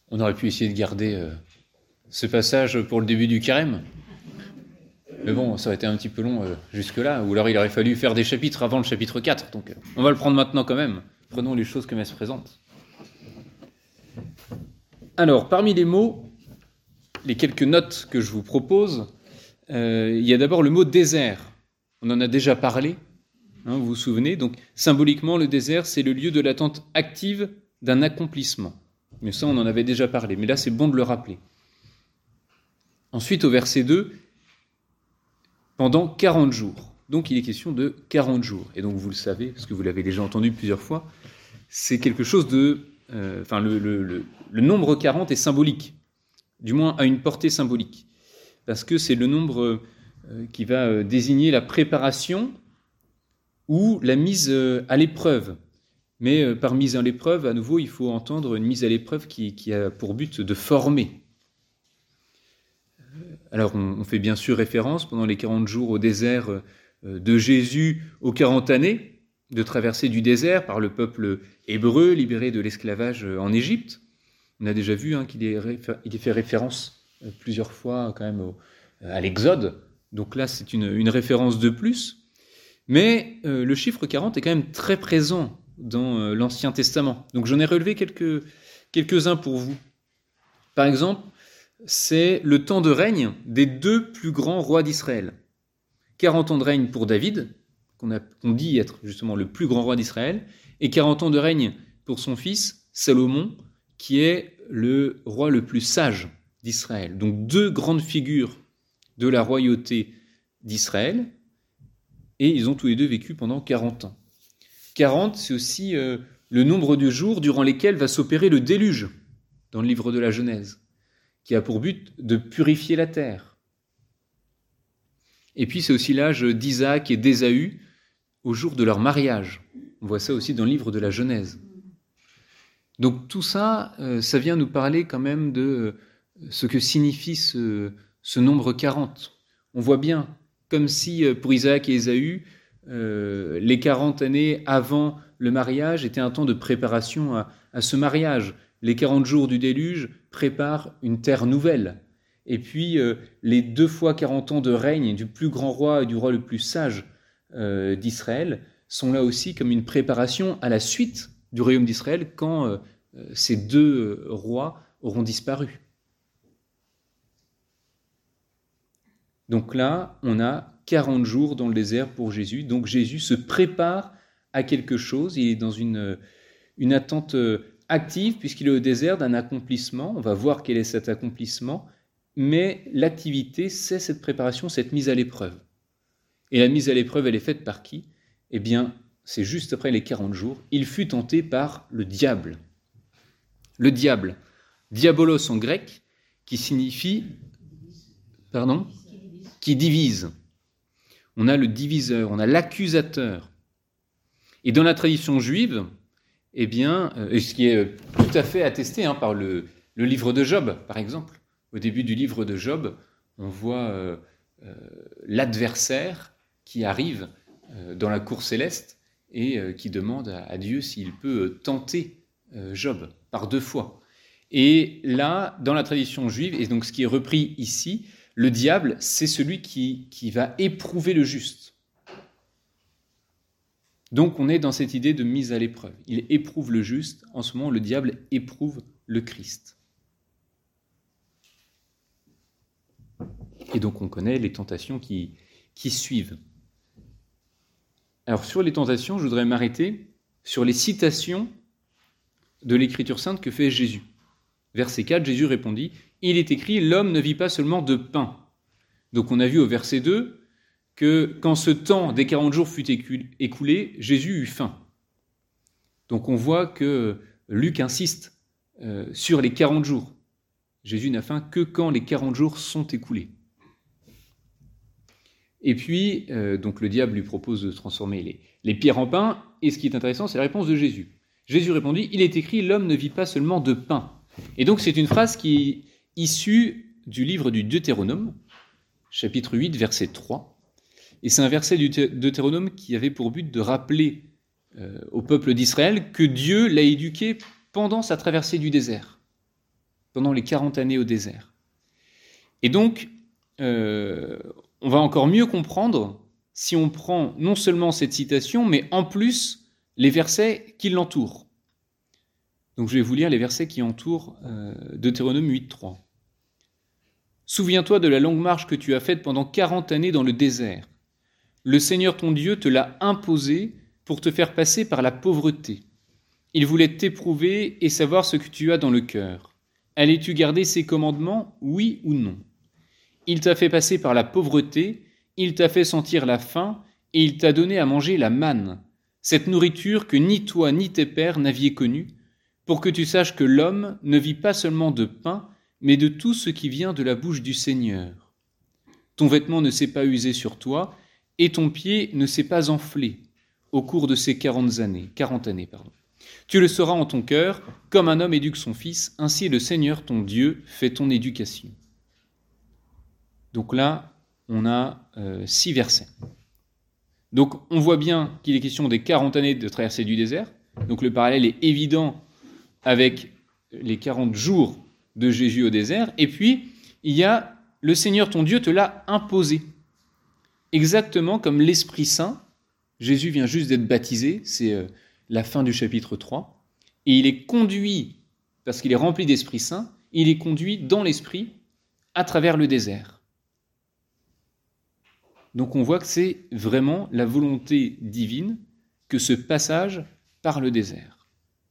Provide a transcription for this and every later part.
On aurait pu essayer de garder ce passage pour le début du carême. Mais bon, ça aurait été un petit peu long jusque-là, ou alors il aurait fallu faire des chapitres avant le chapitre 4. Donc on va le prendre maintenant quand même. Prenons les choses comme elles se présentent. Alors, parmi les mots, les quelques notes que je vous propose, il y a d'abord le mot désert. On en a déjà parlé, vous vous souvenez. Donc, symboliquement, le désert, c'est le lieu de l'attente active d'un accomplissement. Mais ça, on en avait déjà parlé. Mais là, c'est bon de le rappeler. Ensuite, au verset 2, pendant 40 jours. Donc, il est question de 40 jours. Et donc, vous le savez, parce que vous l'avez déjà entendu plusieurs fois, c'est quelque chose de... le nombre 40 est symbolique, du moins a une portée symbolique, parce que c'est le nombre qui va désigner la préparation ou la mise à l'épreuve. Mais par mise à l'épreuve, à nouveau, il faut entendre une mise à l'épreuve qui a pour but de former. Alors, on fait bien sûr référence pendant les 40 jours au désert de Jésus aux 40 années de traversée du désert par le peuple hébreu libéré de l'esclavage en Égypte. On a déjà vu qu'il est fait référence plusieurs fois quand même à l'Exode. Donc là, c'est une référence de plus. Mais le chiffre 40 est quand même très présent dans l'Ancien Testament. Donc j'en ai relevé quelques-uns pour vous. Par exemple, c'est le temps de règne des 2 plus grands rois d'Israël. 40 ans de règne pour David, qu'on dit être justement le plus grand roi d'Israël, et 40 ans de règne pour son fils, Salomon, qui est le roi le plus sage d'Israël. Donc 2 grandes figures de la royauté d'Israël, et ils ont tous les 2 vécu pendant 40 ans. 40, c'est aussi le nombre de jours durant lesquels va s'opérer le déluge, dans le livre de la Genèse, qui a pour but de purifier la terre. Et puis c'est aussi l'âge d'Isaac et d'Ésaü au jour de leur mariage. On voit ça aussi dans le livre de la Genèse. Donc tout ça, ça vient nous parler quand même de ce que signifie ce nombre 40. On voit bien, comme si pour Isaac et Ésaü, les 40 années avant le mariage étaient un temps de préparation à ce mariage. Les 40 jours du déluge préparent une terre nouvelle. Et puis les 2 fois 40 ans de règne du plus grand roi et du roi le plus sage d'Israël sont là aussi comme une préparation à la suite du royaume d'Israël quand ces 2 rois auront disparu. Donc là, on a 40 jours dans le désert pour Jésus. Donc Jésus se prépare à quelque chose. Il est dans une attente active puisqu'il est au désert d'un accomplissement. On va voir quel est cet accomplissement. Mais l'activité, c'est cette préparation, cette mise à l'épreuve. Et la mise à l'épreuve, elle est faite par qui ? Eh bien, c'est juste après les 40 jours. Il fut tenté par le diable. Le diable, diabolos en grec, qui signifie, qui divise. On a le diviseur, on a l'accusateur. Et dans la tradition juive, eh bien, ce qui est tout à fait attesté par le livre de Job, par exemple. Au début du livre de Job, on voit l'adversaire qui arrive dans la cour céleste et qui demande à Dieu s'il peut tenter Job par 2 fois. Et là, dans la tradition juive, et donc ce qui est repris ici, le diable, c'est celui qui va éprouver le juste. Donc on est dans cette idée de mise à l'épreuve. Il éprouve le juste, en ce moment le diable éprouve le Christ. Et donc on connaît les tentations qui suivent. Alors sur les tentations, je voudrais m'arrêter sur les citations de l'Écriture sainte que fait Jésus. Verset 4, Jésus répondit « Il est écrit, l'homme ne vit pas seulement de pain. » Donc on a vu au verset 2 que quand ce temps des 40 jours fut écoulé, Jésus eut faim. Donc on voit que Luc insiste sur les 40 jours. Jésus n'a faim que quand les 40 jours sont écoulés. Et puis, donc le diable lui propose de transformer les pierres en pain, et ce qui est intéressant, c'est la réponse de Jésus. Jésus répondit, « Il est écrit, l'homme ne vit pas seulement de pain. » Et donc c'est une phrase qui est issue du livre du Deutéronome, chapitre 8, verset 3. Et c'est un verset du Deutéronome qui avait pour but de rappeler au peuple d'Israël que Dieu l'a éduqué pendant sa traversée du désert. pendant les 40 années au désert. Et donc, on va encore mieux comprendre si on prend non seulement cette citation, mais en plus les versets qui l'entourent. Donc je vais vous lire les versets qui entourent Deutéronome 8.3. « Souviens-toi de la longue marche que tu as faite pendant 40 années dans le désert. Le Seigneur ton Dieu te l'a imposée pour te faire passer par la pauvreté. Il voulait t'éprouver et savoir ce que tu as dans le cœur. Allais-tu garder ses commandements, oui ou non ? Il t'a fait passer par la pauvreté, il t'a fait sentir la faim, et il t'a donné à manger la manne, cette nourriture que ni toi ni tes pères n'aviez connue, pour que tu saches que l'homme ne vit pas seulement de pain, mais de tout ce qui vient de la bouche du Seigneur. Ton vêtement ne s'est pas usé sur toi, et ton pied ne s'est pas enflé au cours de ces 40 années. Tu le sauras en ton cœur, comme un homme éduque son fils, ainsi le Seigneur ton Dieu fait ton éducation. » Donc là, on a 6 versets. Donc on voit bien qu'il est question des 40 années de traversée du désert. Donc le parallèle est évident avec les 40 jours de Jésus au désert. Et puis, il y a « le Seigneur ton Dieu te l'a imposé ». Exactement comme l'Esprit Saint. Jésus vient juste d'être baptisé, c'est la fin du chapitre 3. Et il est conduit, parce qu'il est rempli d'Esprit Saint, il est conduit dans l'Esprit à travers le désert. Donc on voit que c'est vraiment la volonté divine que ce passage par le désert.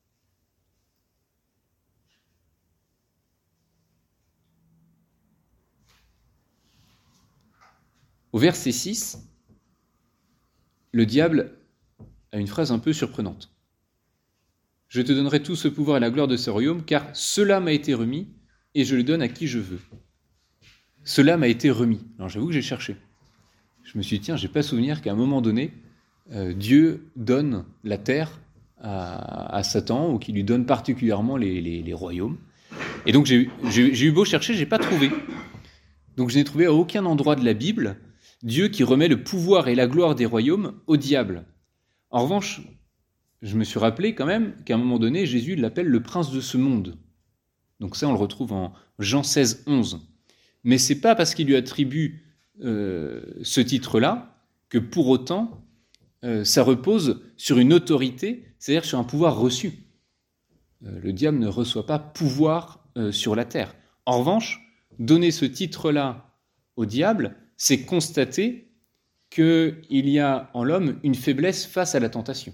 Au verset 6, le diable a une phrase un peu surprenante. « Je te donnerai tout ce pouvoir et la gloire de ce royaume, car cela m'a été remis, et je le donne à qui je veux. » Cela m'a été remis. Alors j'avoue que j'ai cherché. Je me suis dit, tiens, je n'ai pas souvenir qu'à un moment donné, Dieu donne la terre à Satan, ou qu'il lui donne particulièrement les royaumes. Et donc j'ai eu beau chercher, je n'ai pas trouvé. Donc je n'ai trouvé à aucun endroit de la Bible Dieu qui remet le pouvoir et la gloire des royaumes au diable. En revanche, je me suis rappelé quand même qu'à un moment donné, Jésus l'appelle le prince de ce monde. Donc ça, on le retrouve en Jean 16, 11. Mais ce n'est pas parce qu'il lui attribue ce titre-là que pour autant, ça repose sur une autorité, c'est-à-dire sur un pouvoir reçu. Le diable ne reçoit pas pouvoir sur la terre. En revanche, donner ce titre-là au diable, c'est constater qu'il y a en l'homme une faiblesse face à la tentation.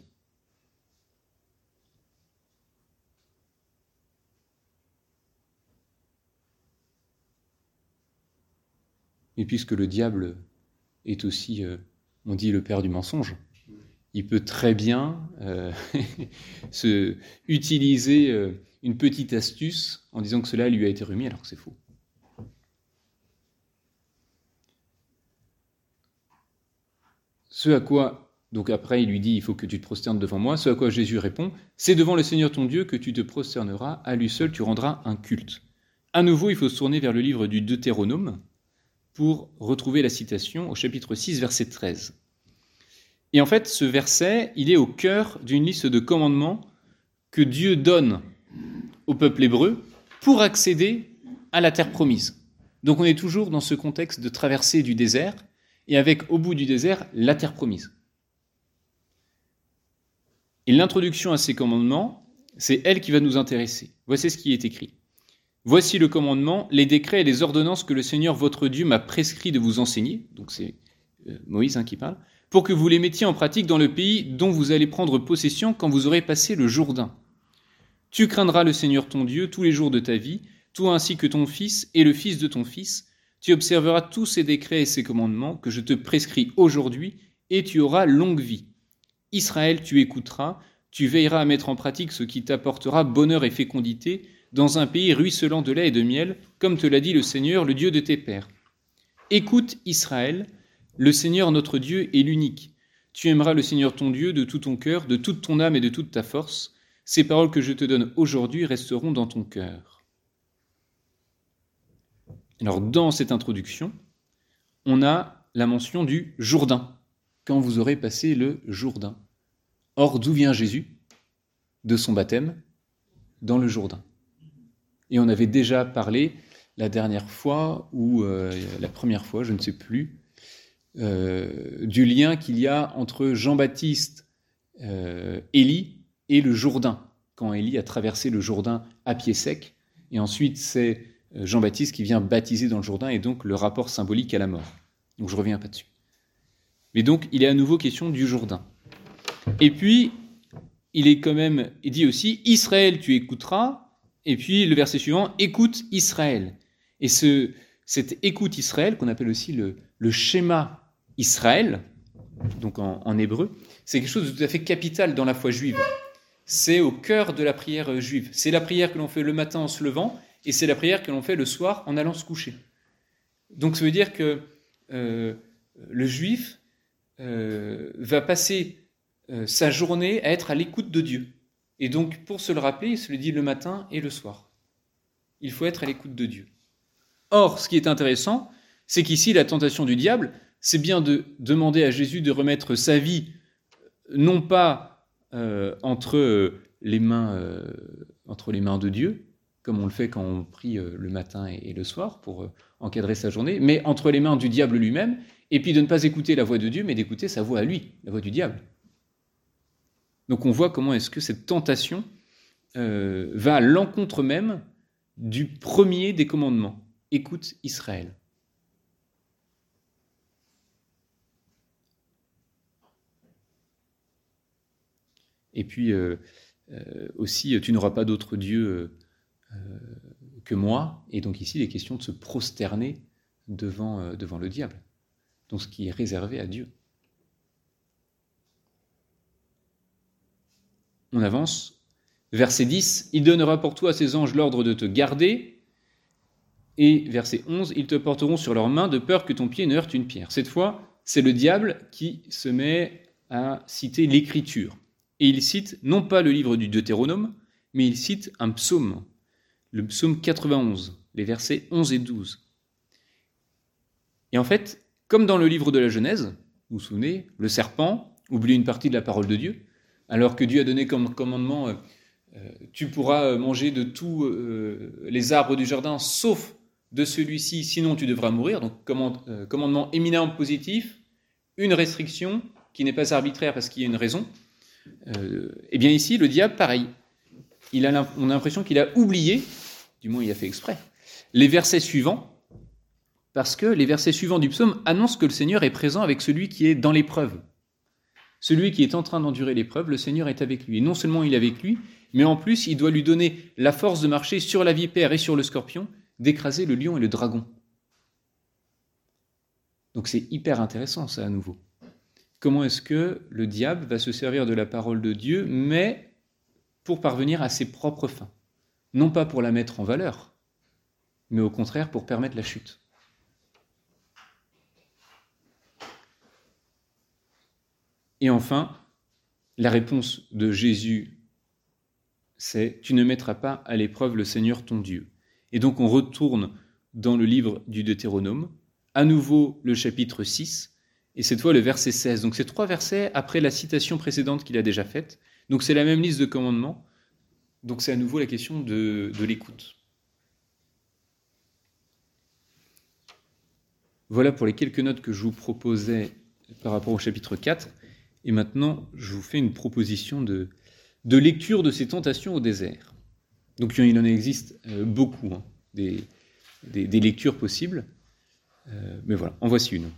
Et puisque le diable est aussi, on dit, le père du mensonge, il peut très bien utiliser une petite astuce en disant que cela lui a été remis alors que c'est faux. Ce à quoi, donc après il lui dit, il faut que tu te prosternes devant moi, ce à quoi Jésus répond, c'est devant le Seigneur ton Dieu que tu te prosterneras, à lui seul tu rendras un culte. À nouveau, il faut se tourner vers le livre du Deutéronome pour retrouver la citation au chapitre 6, verset 13. Et en fait, ce verset, il est au cœur d'une liste de commandements que Dieu donne au peuple hébreu pour accéder à la terre promise. Donc on est toujours dans ce contexte de traversée du désert, et avec, au bout du désert, la terre promise. Et l'introduction à ces commandements, c'est elle qui va nous intéresser. Voici ce qui est écrit. « Voici le commandement, les décrets et les ordonnances que le Seigneur votre Dieu m'a prescrit de vous enseigner. » Donc c'est Moïse qui parle. « Pour que vous les mettiez en pratique dans le pays dont vous allez prendre possession quand vous aurez passé le Jourdain. Tu craindras le Seigneur ton Dieu tous les jours de ta vie, toi ainsi que ton fils et le fils de ton fils. Tu observeras tous ces décrets et ces commandements que je te prescris aujourd'hui, et tu auras longue vie. Israël, tu écouteras, tu veilleras à mettre en pratique ce qui t'apportera bonheur et fécondité dans un pays ruisselant de lait et de miel, comme te l'a dit le Seigneur, le Dieu de tes pères. Écoute, Israël, le Seigneur notre Dieu est l'unique. Tu aimeras le Seigneur ton Dieu de tout ton cœur, de toute ton âme et de toute ta force. Ces paroles que je te donne aujourd'hui resteront dans ton cœur. » Alors, dans cette introduction, on a la mention du Jourdain, quand vous aurez passé le Jourdain. Or, d'où vient Jésus ? De son baptême dans le Jourdain. Et on avait déjà parlé la dernière fois, ou la première fois, je ne sais plus, du lien qu'il y a entre Jean-Baptiste, Élie et le Jourdain, quand Élie a traversé le Jourdain à pied sec, et ensuite c'est Jean-Baptiste qui vient baptiser dans le Jourdain, et donc le rapport symbolique à la mort. Donc je ne reviens pas dessus. Mais donc il est à nouveau question du Jourdain. Et puis, il dit aussi, Israël tu écouteras, et puis le verset suivant, écoute Israël. Et cette écoute Israël, qu'on appelle aussi le schéma Israël, donc en hébreu, c'est quelque chose de tout à fait capital dans la foi juive. C'est au cœur de la prière juive. C'est la prière que l'on fait le matin en se levant, et c'est la prière que l'on fait le soir en allant se coucher. Donc ça veut dire que le juif va passer sa journée à être à l'écoute de Dieu. Et donc, pour se le rappeler, il se le dit le matin et le soir. Il faut être à l'écoute de Dieu. Or, ce qui est intéressant, c'est qu'ici, la tentation du diable, c'est bien de demander à Jésus de remettre sa vie, non pas entre les mains de Dieu, comme on le fait quand on prie le matin et le soir pour encadrer sa journée, mais entre les mains du diable lui-même, et puis de ne pas écouter la voix de Dieu, mais d'écouter sa voix à lui, la voix du diable. Donc on voit comment est-ce que cette tentation va à l'encontre même du premier des commandements. Écoute Israël. Et puis aussi, tu n'auras pas d'autre Dieu que moi. Et donc ici, il est question de se prosterner devant le diable. Donc ce qui est réservé à Dieu. On avance. Verset 10, « Il donnera pour toi à ses anges l'ordre de te garder. » Et verset 11, « Ils te porteront sur leurs mains de peur que ton pied ne heurte une pierre. » Cette fois, c'est le diable qui se met à citer l'Écriture. Et il cite non pas le livre du Deutéronome, mais il cite un psaume, le psaume 91, les versets 11 et 12. Et en fait, comme dans le livre de la Genèse, vous vous souvenez, le serpent oublie une partie de la parole de Dieu, alors que Dieu a donné comme commandement tu pourras manger de tous les arbres du jardin, sauf de celui-ci, sinon tu devras mourir. Donc commandement éminemment positif, une restriction qui n'est pas arbitraire parce qu'il y a une raison. Et bien ici, le diable, pareil. On a l'impression qu'il a oublié, du moins il a fait exprès, les versets suivants, parce que les versets suivants du psaume annoncent que le Seigneur est présent avec celui qui est dans l'épreuve. Celui qui est en train d'endurer l'épreuve, le Seigneur est avec lui. Et non seulement il est avec lui, mais en plus, il doit lui donner la force de marcher sur la vipère et sur le scorpion, d'écraser le lion et le dragon. Donc c'est hyper intéressant, ça, à nouveau. Comment est-ce que le diable va se servir de la parole de Dieu, mais pour parvenir à ses propres fins. Non pas pour la mettre en valeur, mais au contraire pour permettre la chute. Et enfin, la réponse de Jésus, c'est « Tu ne mettras pas à l'épreuve le Seigneur ton Dieu ». Et donc on retourne dans le livre du Deutéronome, à nouveau le chapitre 6, et cette fois le verset 16. Donc c'est 3 versets après la citation précédente qu'il a déjà faite. Donc c'est la même liste de commandements. Donc c'est à nouveau la question de l'écoute. Voilà pour les quelques notes que je vous proposais par rapport au chapitre 4. Et maintenant, je vous fais une proposition de lecture de ces tentations au désert. Donc il en existe beaucoup, des lectures possibles. Mais voilà, en voici une.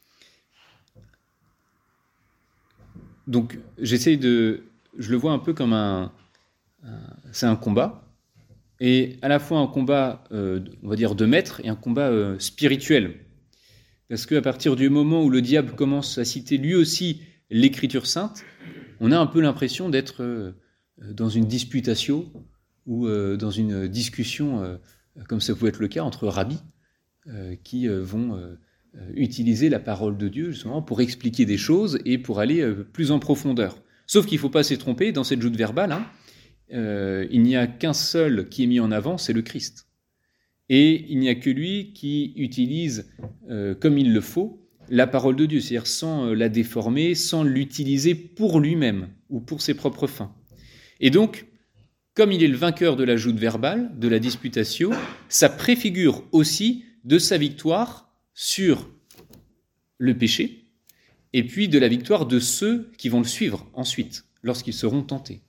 Donc je le vois un peu comme c'est un combat, et à la fois un combat, on va dire, de maître, et un combat spirituel. Parce qu'à partir du moment où le diable commence à citer lui aussi l'Écriture sainte, on a un peu l'impression d'être dans une disputatio ou dans une discussion, comme ça pouvait être le cas, entre rabbis qui vont utiliser la parole de Dieu justement pour expliquer des choses et pour aller plus en profondeur. Sauf qu'il ne faut pas s'y tromper, dans cette joute verbale, il n'y a qu'un seul qui est mis en avant, c'est le Christ. Et il n'y a que lui qui utilise comme il le faut la parole de Dieu, c'est-à-dire sans la déformer, sans l'utiliser pour lui-même ou pour ses propres fins. Et donc, comme il est le vainqueur de la joute verbale, de la disputatio, ça préfigure aussi de sa victoire sur le péché, et puis de la victoire de ceux qui vont le suivre ensuite, lorsqu'ils seront tentés.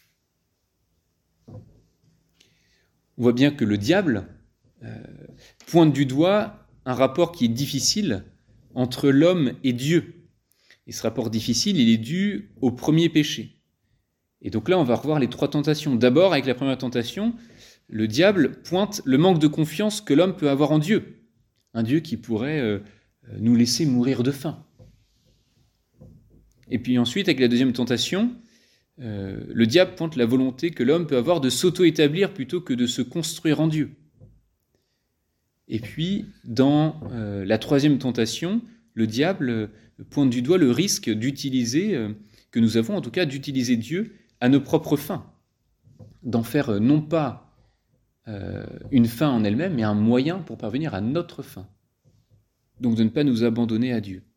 On voit bien que le diable pointe du doigt un rapport qui est difficile entre l'homme et Dieu. Et ce rapport difficile, il est dû au premier péché. Et donc là, on va revoir les 3 tentations. D'abord, avec la première tentation, le diable pointe le manque de confiance que l'homme peut avoir en Dieu. Un Dieu qui pourrait nous laisser mourir de faim. Et puis ensuite, avec la deuxième tentation, le diable pointe la volonté que l'homme peut avoir de s'auto-établir plutôt que de se construire en Dieu. Et puis, dans la troisième tentation, le diable pointe du doigt le risque d'utiliser, que nous avons en tout cas, d'utiliser Dieu à nos propres fins, d'en faire non pas une fin en elle-même, mais un moyen pour parvenir à notre fin. Donc de ne pas nous abandonner à Dieu.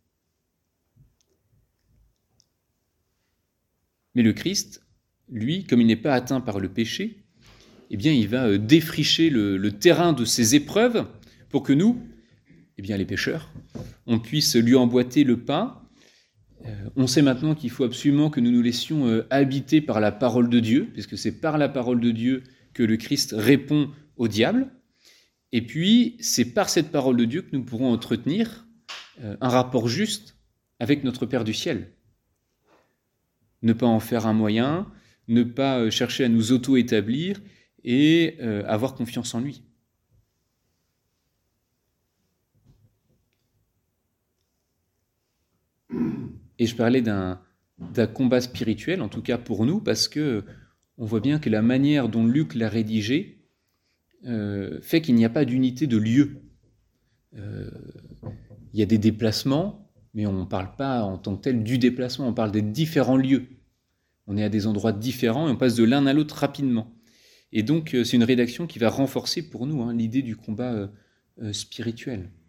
Mais le Christ, lui, comme il n'est pas atteint par le péché, eh bien, il va défricher le terrain de ses épreuves pour que nous, eh bien, les pécheurs, on puisse lui emboîter le pas. On sait maintenant qu'il faut absolument que nous nous laissions habiter par la parole de Dieu, puisque c'est par la parole de Dieu que le Christ répond au diable. Et puis, c'est par cette parole de Dieu que nous pourrons entretenir un rapport juste avec notre Père du ciel. Ne pas en faire un moyen, ne pas chercher à nous auto-établir et avoir confiance en lui. Et je parlais d'un combat spirituel, en tout cas pour nous, parce que on voit bien que la manière dont Luc l'a rédigé fait qu'il n'y a pas d'unité de lieu. Il y a des déplacements, mais on ne parle pas en tant que tel du déplacement, on parle des différents lieux. On est à des endroits différents et on passe de l'un à l'autre rapidement. Et donc, c'est une rédaction qui va renforcer pour nous l'idée du combat spirituel.